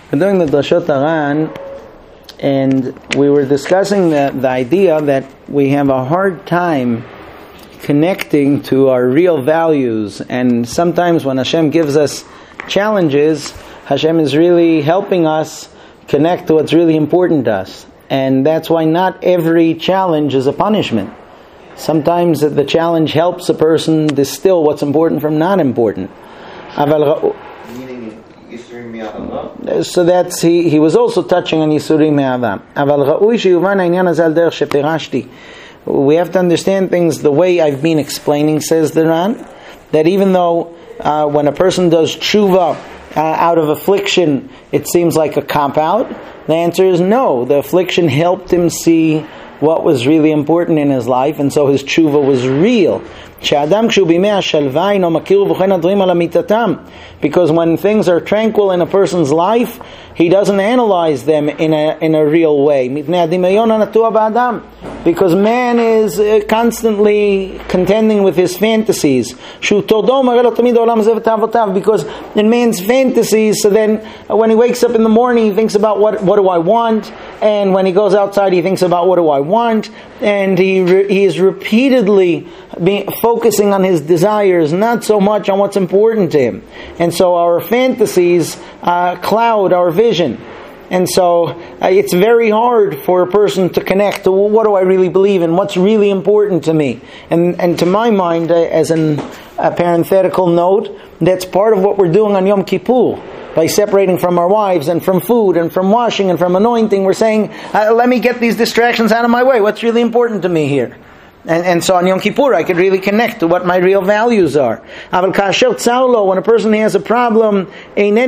We're doing the Drashot Haran, and we were discussing the idea that we have a hard time connecting to our real values, and sometimes when Hashem gives us challenges, Hashem is really helping us connect to what's really important to us. And that's why not every challenge is a punishment. Sometimes the challenge helps a person distill what's important from not important. So that's he was also touching on Yisurim Me'avam. We have to understand things the way I've been explaining, says the Ran, that even though when a person does tshuva out of affliction, it seems like a cop-out, the answer is no. The affliction helped him see what was really important in his life, and so his tshuva was real. Because when things are tranquil in a person's life, he doesn't analyze them in a real way. Because man is constantly contending with his fantasies. Because in man's fantasies, so then when he wakes up in the morning, he thinks about what do I want, and when he goes outside, he thinks about what do I want, and he is repeatedly focusing on his desires, not so much on what's important to him. And so our fantasies cloud our vision. And so it's very hard for a person to connect to what do I really believe in, what's really important to me. And to my mind, as a parenthetical note, that's part of what we're doing on Yom Kippur. By separating from our wives and from food and from washing and from anointing, we're saying, let me get these distractions out of my way. What's really important to me here? And so on Yom Kippur, I could really connect to what my real values are. When a person has a problem, then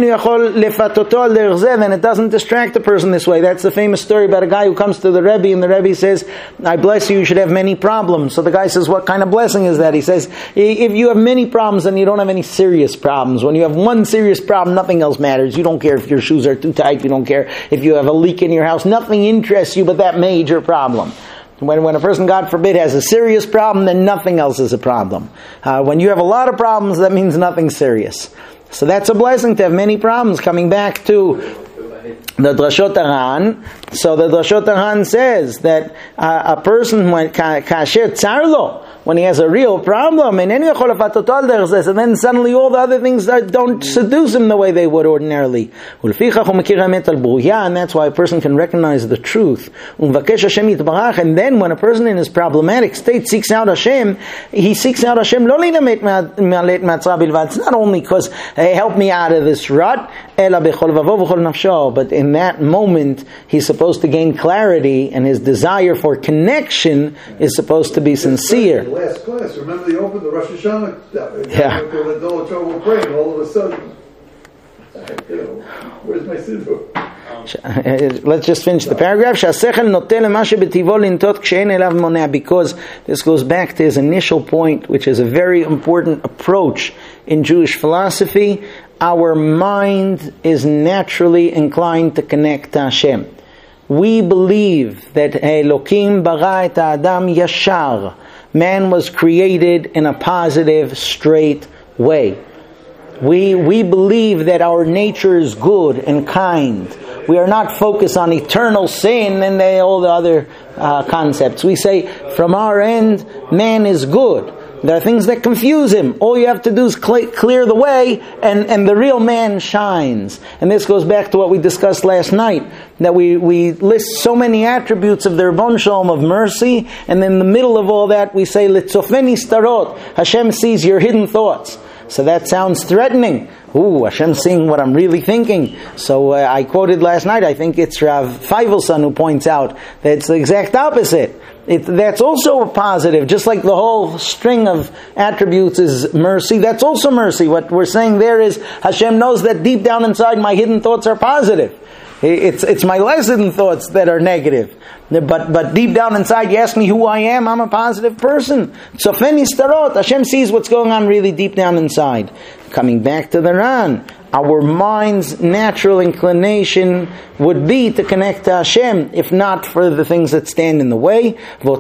it doesn't distract the person this way. That's the famous story about a guy who comes to the Rebbe, and the Rebbe says, I bless you, you should have many problems. So the guy says, what kind of blessing is that? He says, if you have many problems, then you don't have any serious problems. When you have one serious problem, nothing else matters. You don't care if your shoes are too tight. You don't care if you have a leak in your house. Nothing interests you but that major problem. When a person, God forbid, has a serious problem, then nothing else is a problem. When you have a lot of problems, that means nothing serious. So that's a blessing to have many problems. Coming back to the Drashot Haran, so the Drashot Haran says that a person, when kasher tzarlo, when he has a real problem, and then suddenly all the other things don't seduce him the way they would ordinarily. And that's why a person can recognize the truth. And then when a person in his problematic state seeks out Hashem, he seeks out Hashem it's not only because, hey, help me out of this rut, but in that moment he's supposed to gain clarity, and his desire for connection is supposed to be sincere. Last class, remember they opened the Rosh Hashanah? Yeah. Trouble praying, all of a sudden, where's my silver? Let's just finish the paragraph. Because this goes back to his initial point, which is a very important approach in Jewish philosophy. Our mind is naturally inclined to connect to Hashem. We believe that Elokim bara et Adam yashar. Man was created in a positive, straight way. We believe that our nature is good and kind. We are not focused on eternal sin and all the other concepts. We say, from our end, man is good. There are things that confuse him. All you have to do is clear the way, and the real man shines. And this goes back to what we discussed last night, that we list so many attributes of the Ribbon Shalom of mercy, and in the middle of all that we say, Litzofeni starot, Hashem sees your hidden thoughts. So that sounds threatening. Ooh, Hashem's seeing what I'm really thinking. So I quoted last night, I think it's Rav Feivelson who points out that it's the exact opposite. That's also a positive. Just like the whole string of attributes is mercy, that's also mercy. What we're saying there is Hashem knows that deep down inside my hidden thoughts are positive. It's my less hidden thoughts that are negative. But deep down inside, you ask me who I am, I'm a positive person. So Feni Starot, Hashem sees what's going on really deep down inside. coming back to the Ran, our mind's natural inclination would be to connect to Hashem, if not for the things that stand in the way.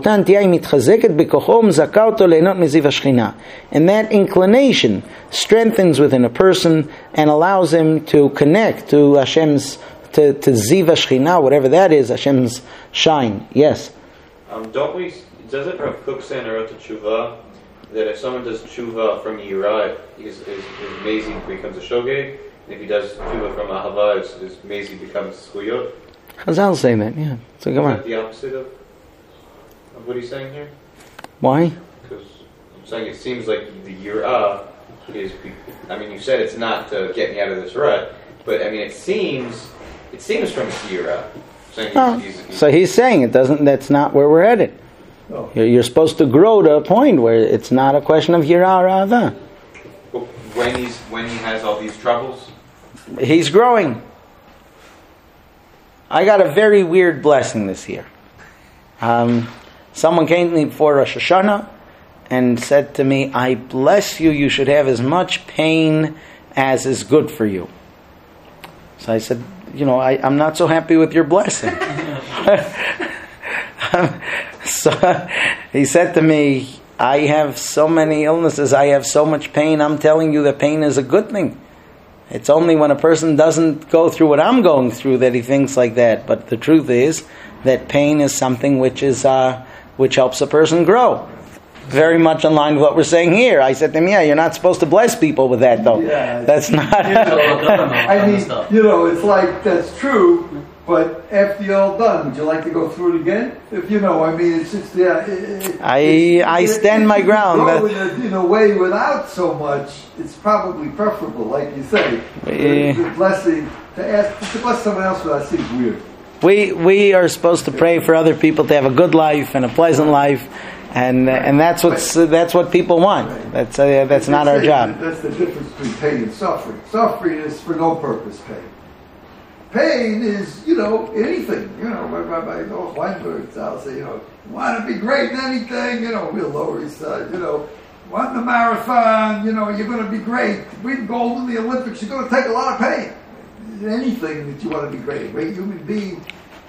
And that inclination strengthens within a person and allows him to connect to Hashem's, to Ziva Shechina, whatever that is, Hashem's shine. Yes? Doesn't Rav Kook say in Arot Tshuva that if someone does tshuva from Yirah, his mezi becomes a shogeg, and if he does tshuva from Ahava, his mezi becomes skuyot? Chazal say that, yeah. So come on. Is that the opposite of what he's saying here? Why? Because I'm saying it seems like the Yirah is, I mean, you said it's not to get me out of this rut, but I mean, it seems from Yirah. So he's saying it doesn't, that's not where we're headed. No. You're supposed to grow to a point where it's not a question of Yirah or Ahava. When he has all these troubles? He's growing. I got a very weird blessing this year. Someone came to me before Rosh Hashanah and said to me, I bless you, you should have as much pain as is good for you. So I said, I'm not so happy with your blessing. So he said to me, I have so many illnesses, I have so much pain, I'm telling you that pain is a good thing. It's only when a person doesn't go through what I'm going through that he thinks like that. But the truth is that pain is something which helps a person grow. Very much in line with what we're saying here. I said to him, you're not supposed to bless people with that though. Yeah, that's not... I mean, it's like, that's true, but after you're all done, would you like to go through it again? If it's just, I stand my ground. Grow in a way without so much, it's probably preferable, like you say. The blessing, to bless someone else without seems weird. We are supposed to pray for other people to have a good life and a pleasant life. And that's what people want. That's not our job. That's the difference between pain and suffering. Suffering is for no purpose pain. Pain is, anything. Rabbi Weinberg, I'll say, want to be great in anything, real Lower East Side, won the marathon, you're going to be great. Win gold in the Olympics, you're going to take a lot of pain. Anything that you want to be great, a great human being,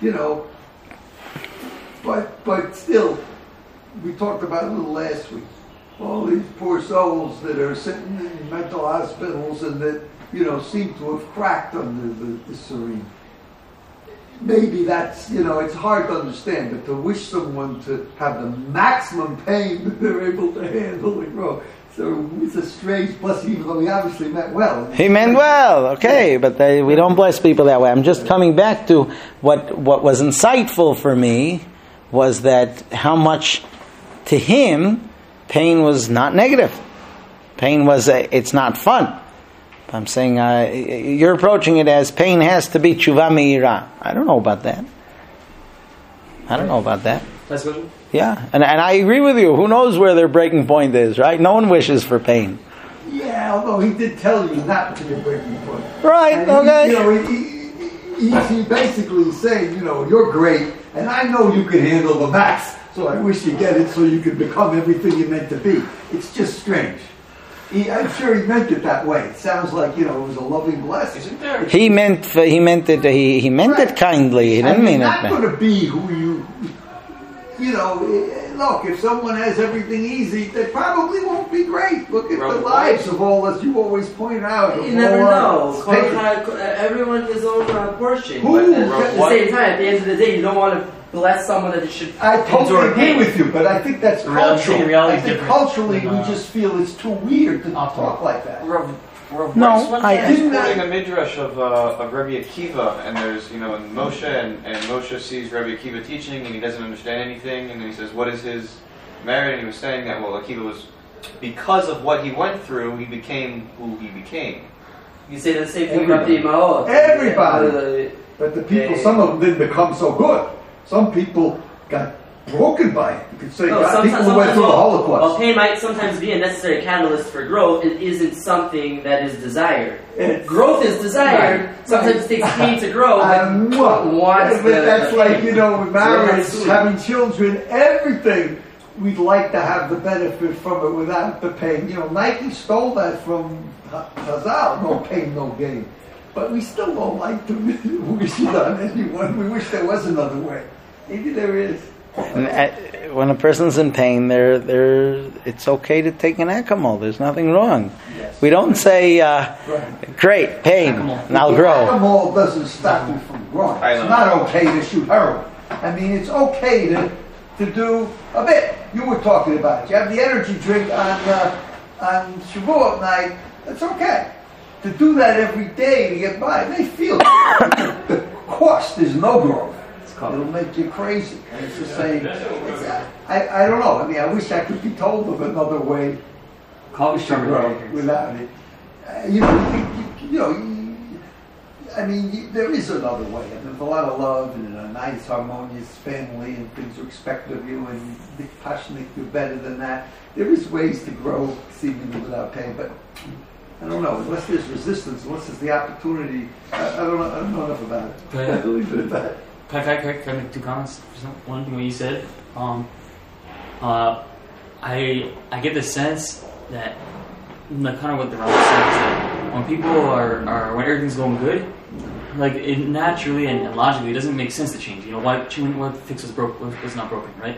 but still, we talked about it a little last week. All these poor souls that are sitting in mental hospitals and that, seem to have cracked under the serene. Maybe that's, it's hard to understand, but to wish someone to have the maximum pain that they're able to handle and grow. So it's a strange blessing, even though he obviously meant well. He meant well, okay, but we don't bless people that way. I'm just coming back to what was insightful for me was that how much to him pain was not negative. Pain was it's not fun. I'm saying you're approaching it as pain has to be tshuva meira. I don't know about that. Last question? Yeah, and I agree with you. Who knows where their breaking point is, right? No one wishes for pain. Yeah, although he did tell you not to be a breaking point. Right, and okay. He's basically saying, you're great, and I know you can handle the max, so I wish you get it so you can become everything you're meant to be. It's just strange. I'm sure he meant it that way. It sounds like, it was a loving blessing. Isn't there? He meant it kindly. He didn't mean it. Not going to be who you... look, if someone has everything easy, they probably won't be great. Look at the lives of all, as you always point out. You never know. Everyone his own portion. But at the same time, at the end of the day, you don't want to bless someone that should. I totally agree with you, but I think that's cultural. I think culturally, we just feel it's too weird to talk like that. No, I didn't. Quoting a midrash of Rabbi Akiva, and there's and Moshe, and Moshe sees Rabbi Akiva teaching, and he doesn't understand anything, and then he says, "What is his merit?" And he was saying that Akiva was, because of what he went through, he became who he became. You say the same thing about the Imaot. Everybody, but the people, some of them didn't become so good. Some people got broken by it. You could say people who went through the Holocaust. While pain might sometimes be a necessary catalyst for growth, it isn't something that is desired. Growth is desired. Right. Sometimes it takes pain to grow, but that's like, with marriage, having children, everything we'd like to have the benefit from it without the pain. You know, Nike stole that from Chazal, no pain, no gain. But we still don't like to wish it on anyone. We wish there was another way. Maybe there is. And when a person's in pain, it's okay to take an Acamol. There's nothing wrong. Yes. We don't say, great, pain, and I'll grow. Acamol doesn't stop you from growing. It's not okay to shoot heroin. I mean, it's okay to do a bit. You were talking about it. You have the energy drink on Shavuot night. That's okay. To do that every day to get by, they feel it. The cost is no growth. It'll make you crazy. And it's the same. I don't know. I mean, I wish I could be told of another way to grow without it. I mean, there is another way. And there's a lot of love and a nice, harmonious family, and things are expected of you, and the passionate do better than that. There is ways to grow seemingly without pain, but I don't know. Unless there's resistance, unless there's the opportunity, I don't know enough about it. I believe it at that. Can I make two comments? One thing what you said. I get the sense that kind of what the Rambam said is that when people are when everything's going good, like it naturally and logically it doesn't make sense to change. You know why the fix was not broken, right?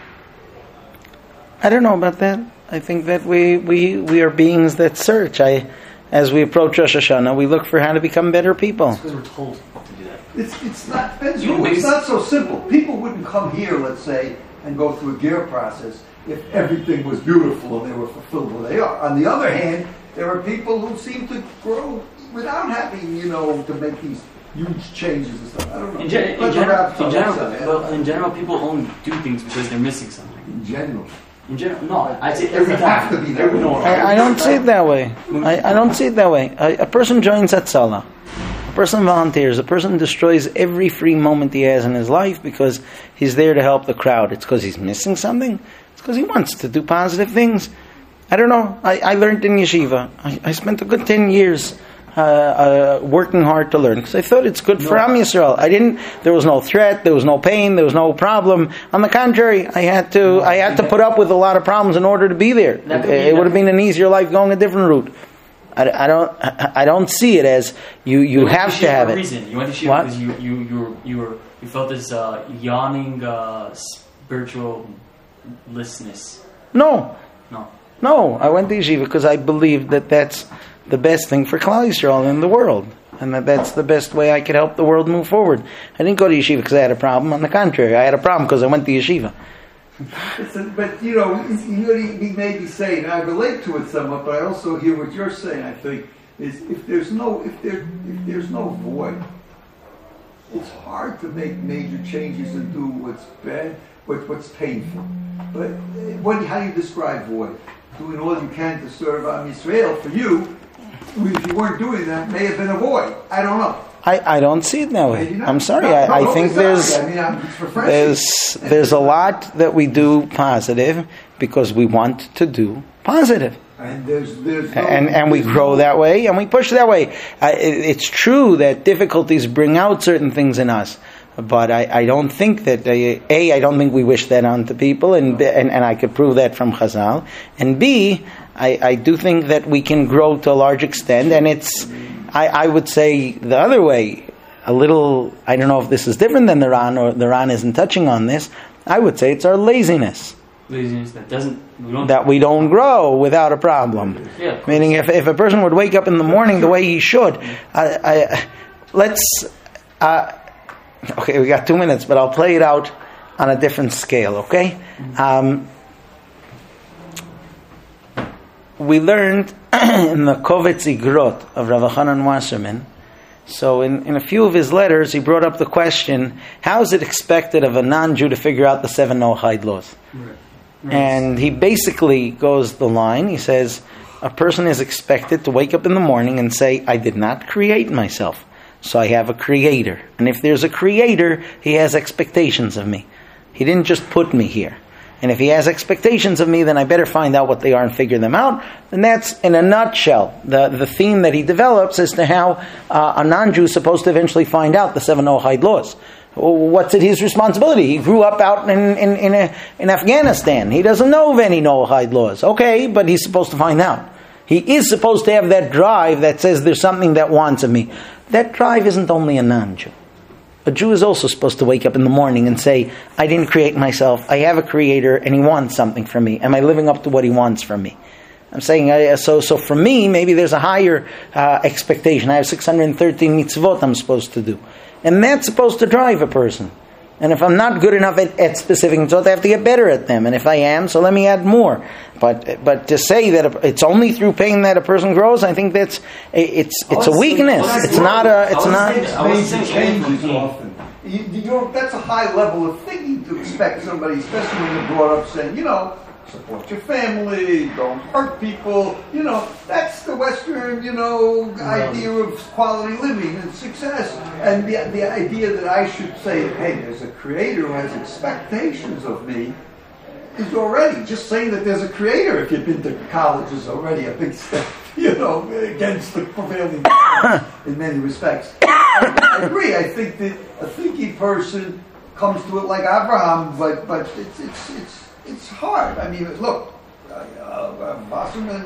I don't know about that. I think that we are beings that search. As we approach Rosh Hashanah, we look for how to become better people. It's because we're told to do that. It's not. It's not so simple. People wouldn't come here, let's say, and go through a gear process if everything was beautiful and they were fulfilled where they are. On the other hand, there are people who seem to grow without having, to make these huge changes and stuff. I don't know. In general, people only do things because they're missing something. In general, no. I'd say every time. To be that way. I don't see it that way. I don't see it that way. A person joins Hatzalah. A person volunteers. A person destroys every free moment he has in his life because he's there to help the crowd. It's because he's missing something. It's because he wants to do positive things. I don't know. I learned in yeshiva. I spent a good 10 years working hard to learn because I thought it's good for Am Yisrael. There was no threat, there was no pain, there was no problem. On the contrary, I had to put up with a lot of problems in order to be there. It would have been an easier life going a different route. I don't see it as you have to have it. Reason. You went to Shiva because you felt this yawning spiritual listness. No, I went to yeshiva because I believed that that's the best thing for Klal Yisrael in the world, and that's the best way I could help the world move forward. I didn't go to yeshiva because I had a problem. On the contrary, I had a problem because I went to yeshiva. But you may be saying, I relate to it somewhat, but I also hear what you're saying. I think is if there's no void, it's hard to make major changes and do what's bad, what's painful. But how do you describe void? Doing all you can to serve Am Yisrael for you. If you weren't doing that, may have been a void. I don't know. I don't see it that way. I'm sorry. I think there's a lot that we do positive because we want to do positive. And we grow that way and we push that way. It's true that difficulties bring out certain things in us. But I don't think that I don't think we wish that on to people, and I could prove that from Chazal. And B, I do think that we can grow to a large extent, and I would say the other way, a little. I don't know if this is different than the Ran, or the Ran isn't touching on this. I would say it's our laziness. Laziness that we don't grow without a problem. Yeah. Meaning, if a person would wake up in the morning the way he should, let's. Okay, we got 2 minutes, but I'll play it out on a different scale, okay? We learned in the Kovetz Igrot of Rav Hanan Wasserman, so in a few of his letters, he brought up the question, how is it expected of a non-Jew to figure out the 7 Noahide laws? Right. And he basically goes the line, he says, a person is expected to wake up in the morning and say, I did not create myself. So I have a creator. And if there's a creator, he has expectations of me. He didn't just put me here. And if he has expectations of me, then I better find out what they are and figure them out. And that's, in a nutshell, the theme that he develops as to how a non-Jew is supposed to eventually find out the 7 Noahide laws. What's it his responsibility? He grew up out in Afghanistan. He doesn't know of any Noahide laws. Okay, but he's supposed to find out. He is supposed to have that drive that says there's something that wants of me. That drive isn't only a non-Jew. A Jew is also supposed to wake up in the morning and say, I didn't create myself. I have a creator and he wants something from me. Am I living up to what he wants from me? I'm saying, so for me, maybe there's a higher expectation. I have 613 mitzvot I'm supposed to do. And that's supposed to drive a person. And if I'm not good enough at specific mitzvot, I have to get better at them. And if I am, so let me add more. But to say that it's only through pain that a person grows, I think it's a weakness. It's not. Major changes often. That's a high level of thinking to expect somebody, especially when they're brought up saying, support your family, don't hurt people. That's the Western, idea of quality living and success. And the idea that I should say, hey, there's a creator who has expectations of me is already, just saying that there's a creator if you've been to college is already a big step, against the prevailing in many respects. I agree. I think that a thinking person comes to it like Abraham, but it's hard. I mean, look, Wasserman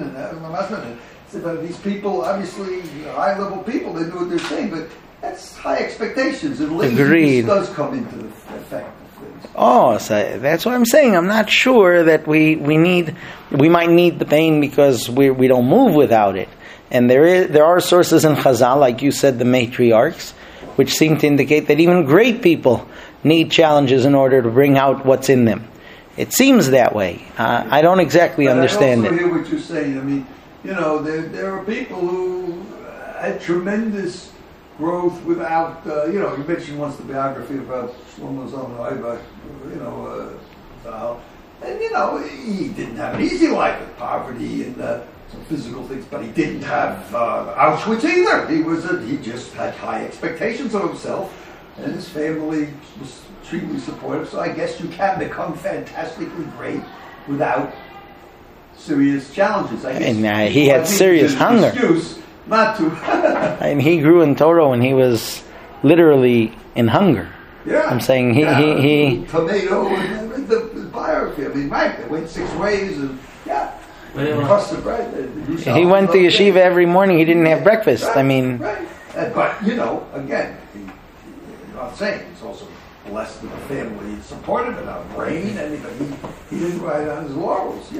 and these people, obviously high-level people, they know what they're saying, but that's high expectations, and laziness does come into the effect of things. Oh, so that's what I'm saying. I'm not sure that we might need the pain because we don't move without it. And there are sources in Chazal, like you said, the matriarchs, which seem to indicate that even great people need challenges in order to bring out what's in them. It seems that way. I don't exactly understand it. I also hear what you're saying. I mean, there are people who had tremendous growth without, you mentioned once the biography about Shlomo Zalman Auerbach, and, he didn't have an easy life with poverty and some physical things, but he didn't have Auschwitz either. He just had high expectations of himself, and his family was extremely supportive, so I guess you can become fantastically great without serious challenges. And he had serious hunger. Excuse not to. And he grew in Torah when he was literally in hunger. Yeah. I'm saying he tomato and the biography. I mean, right? They went 6 ways and crust of bread. He went to yeshiva every morning. He didn't have breakfast. Right, I mean, right. But again, I'm not saying it's also blessed with a family supportive enough brain, but he didn't ride on his laurels.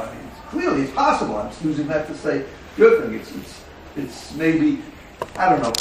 Clearly it's possible. I'm just using that to say good thing. It's maybe, I don't know,